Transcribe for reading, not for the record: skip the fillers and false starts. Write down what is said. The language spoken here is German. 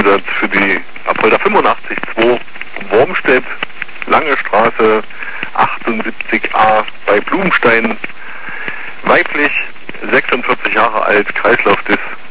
Einsatz für die Apolda 85-2 Wormstedt, Lange Straße 78a bei Blumenstein, weiblich, 46 Jahre alt, Kreislaufdys,